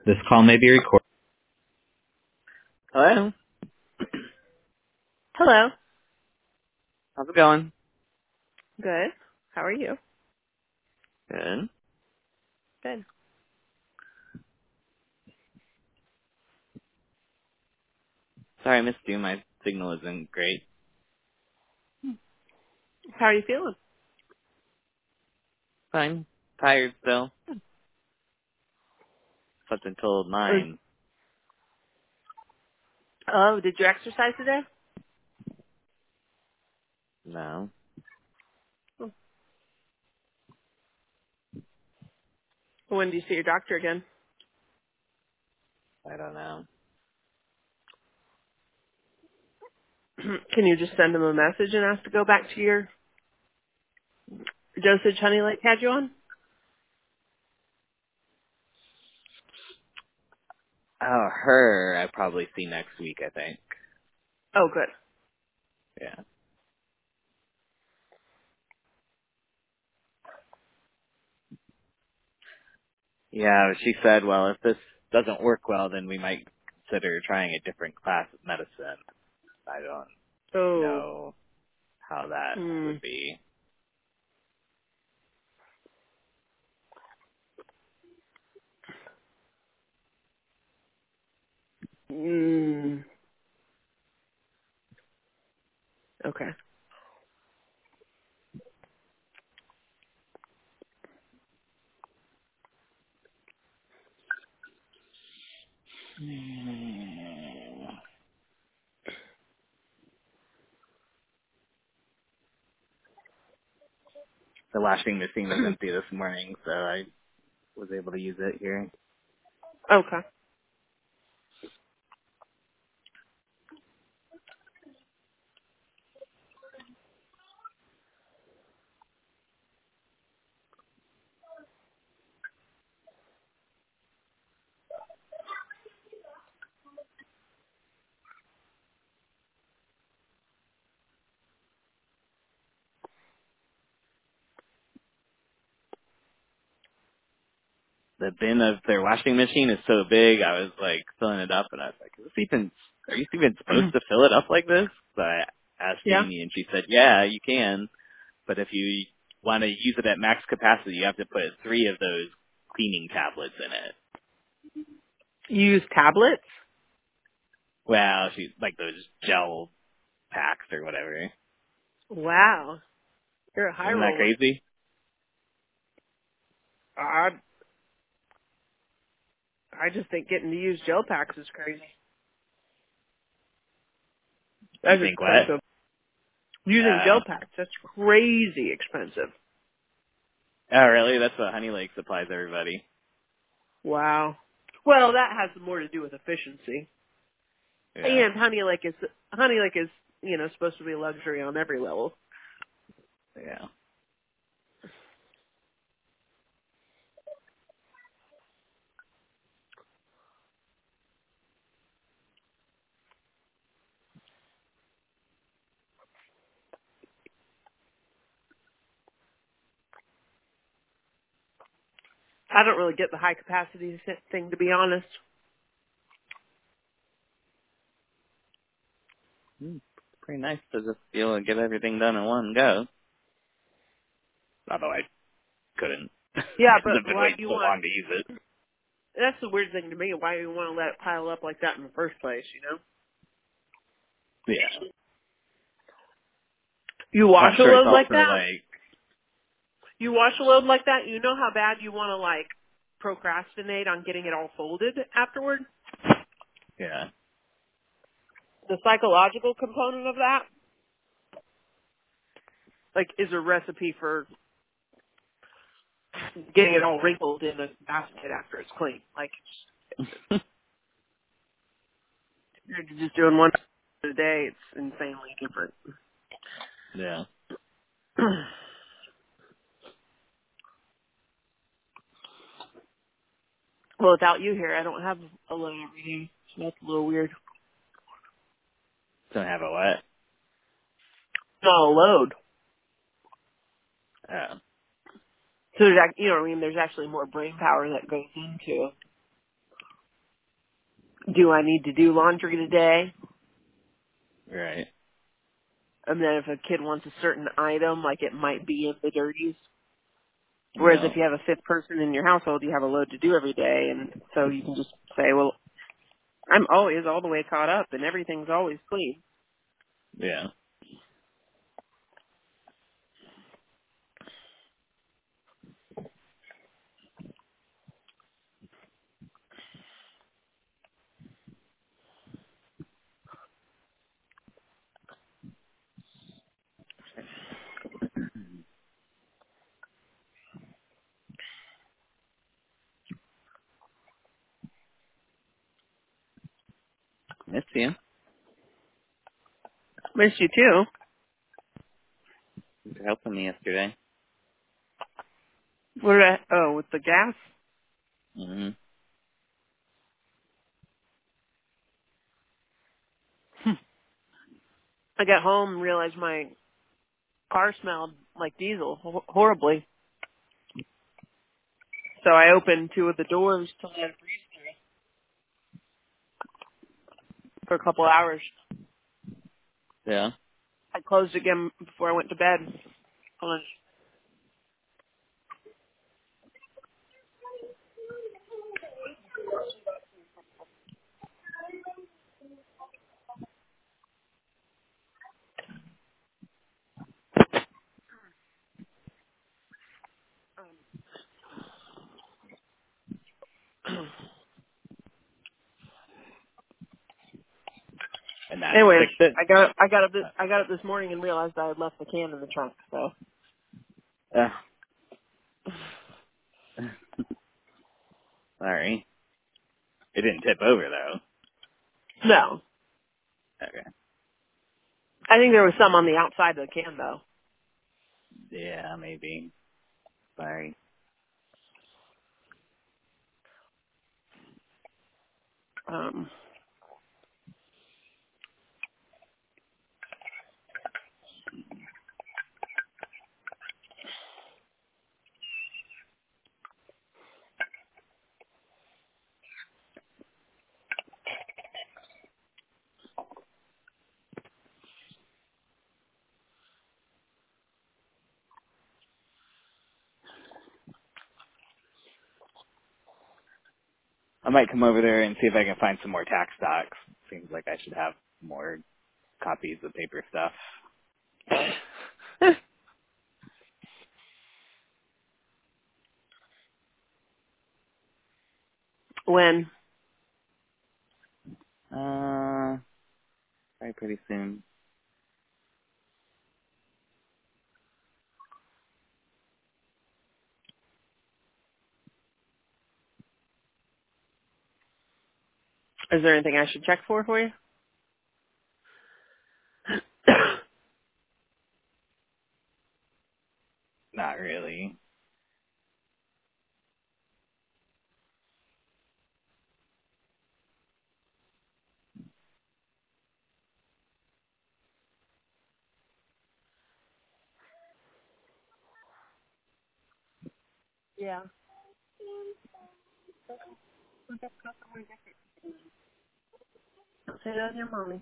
This call may be recorded. Hello. Hello. How's it going? Good. How are you? Good. Good. Sorry I missed you. My signal isn't great. How are you feeling? Fine. Tired still. Slept until Was- 9. Oh, did you exercise today? No. Oh. When do you see your doctor again? I don't know. Can you just send him a message and ask to go back to your dosage Honey Lake had you on? Oh, her I probably see next week, I think. Oh, good. Yeah. Yeah, she said, well, if this doesn't work well, then we might consider trying a different class of medicine. I don't Oh. know how that Hmm. would be. Mm. Okay. The washing machine was empty this morning, so I was able to use it here. Okay. The bin of their washing machine is so big, I was like filling it up, and I was like, are you even supposed to fill it up like this? So I asked Yeah. Amy, and she said, yeah, you can, but if you want to use it at max capacity, you have to put 3 of those cleaning tablets in it. You use tablets? Well, she like those gel packs or whatever. Wow. You're a high Isn't that roller. crazy? I I just think getting to use gel packs is crazy. You That's think what? expensive. Using gel packs, that's crazy expensive. Oh, really? That's what Honey Lake supplies everybody. Wow. Well, that has more to do with efficiency. Yeah. And Honey Lake is, supposed to be a luxury on every level. Yeah. I don't really get the high capacity thing, to be honest. Pretty nice to just be able to get everything done in one go. Although I couldn't, Yeah, because I've but been why waiting do you so want? long to use it. That's the weird thing to me. Why do you want to let it pile up like that in the first place? Yeah. You Well, wash I'm a sure it's load like also that. like, You wash a load like that. You know how bad you want to procrastinate on getting it all folded afterward. yeah. The psychological component of that, is a recipe for getting it all wrinkled in a basket after it's clean. You're just doing one a day. It's insanely different. Yeah. Well, without you here, I don't have a load every day. So that's a little weird. Don't have a what? Not a load. Oh. So there's, there's actually more brain power that goes into Do I need to do laundry today? Right. And then if a kid wants a certain item, like it might be in the dirties. Whereas if Yeah. you have a fifth person in your household, you have a load to do every day, and so you can just say, well, I'm always all the way caught up, and everything's always clean. Yeah. Miss you. Miss you too. You were helping me yesterday. What did with the gas? Mm-hmm. I got home and realized my car smelled like diesel horribly. So I opened two of the doors to let it breathe for a couple hours. Yeah. I closed again before I went to bed. Hold on. And that Anyways, fixed it. I got up this morning and realized I had left the can in the trunk. So Uh, sorry. It didn't tip over though. no, Okay. I think there was some on the outside of the can though. Yeah, maybe. Sorry. Um, I might come over there and see if I can find some more tax stocks. Seems like I should have more copies of paper stuff. when Probably pretty soon. is there anything I should check for you? Not really. Yeah. Say that to your mommy.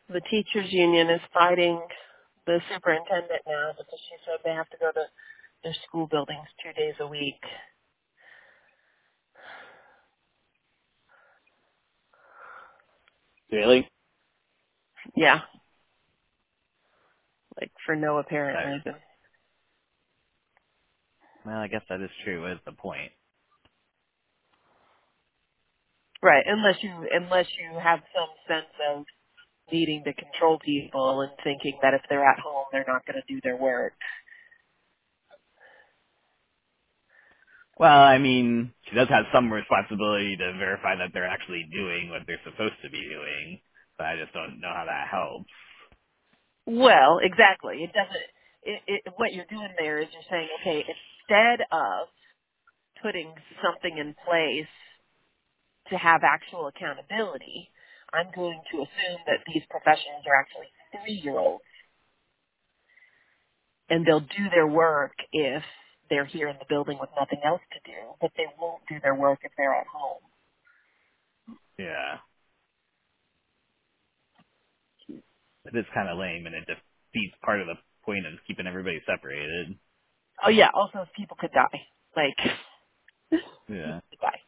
The teachers union is fighting the superintendent now because she said they have to go to their school buildings 2 days a week. Really? Yeah, like for no apparent That, reason. well, I guess that is true. Is the point? Right, unless you have some sense of needing to control people and thinking that if they're at home they're not going to do their work. Well, I mean, she does have some responsibility to verify that they're actually doing what they're supposed to be doing. But I just don't know how that helps. Well, exactly. It doesn't. What you're doing there is you're saying, okay, instead of putting something in place to have actual accountability, I'm going to assume that these professionals are actually 3-year-olds and they'll do their work if they're here in the building with nothing else to do, but they won't do their work if they're at home. Yeah, it is kind of lame, and it defeats part of the point of keeping everybody separated. Oh yeah, also people could die. Like, Yeah, people could die.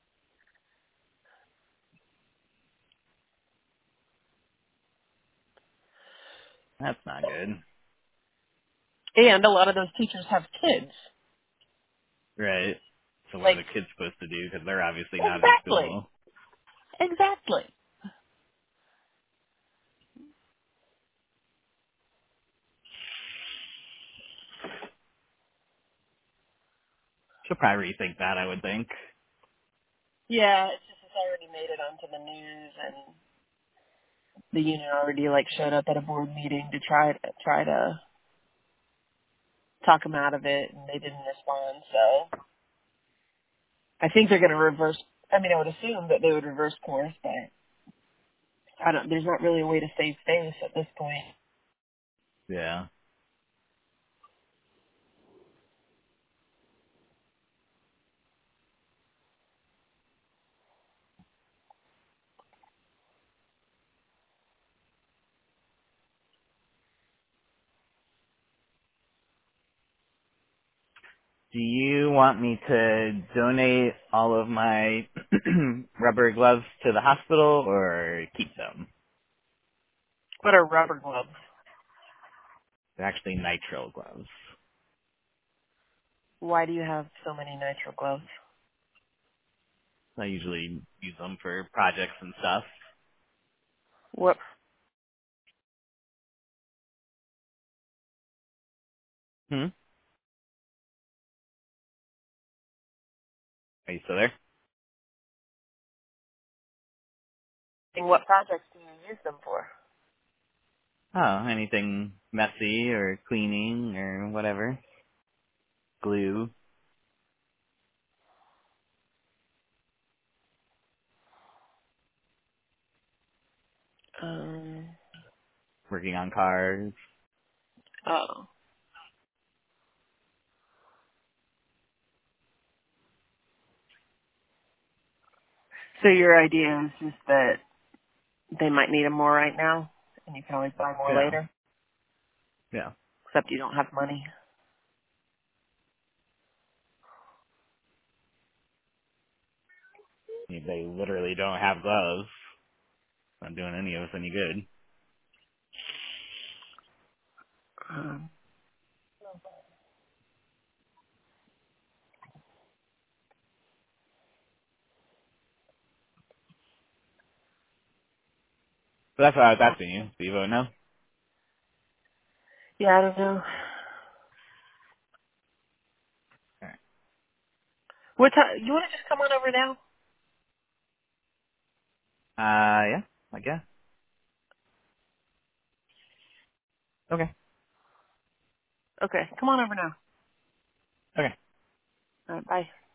that's not good. And a lot of those teachers have kids. Right. So what are Like, the kids supposed to do? Because they're obviously not in exactly. school. Exactly. She'll probably rethink that, I would think. Yeah, it's just it's already made it onto the news, and the union already like showed up at a board meeting to try to talk them out of it, and they didn't respond. So I think they're going to reverse. I mean, I would assume that they would reverse course, but I don't. There's not really a way to save face at this point. Yeah. Do you want me to donate all of my rubber gloves to the hospital or keep them? What are rubber gloves? They're actually nitrile gloves. Why do you have so many nitrile gloves? I usually use them for projects and stuff. What? Hmm? Are you still there? What projects do you use them for? Oh, anything messy or cleaning or whatever. Glue. Um. Working on cars. Oh. So your idea is just that they might need them more right now, and you can always buy more Yeah. later, Yeah. except you don't have money. They literally don't have gloves. Not doing any of us any good. Um, So that's what I was asking you. Do you vote no? yeah, I don't know. Alright. What time? You want to just come on over now? Yeah, I guess. Okay. Okay, come on over now. Okay. All right, bye.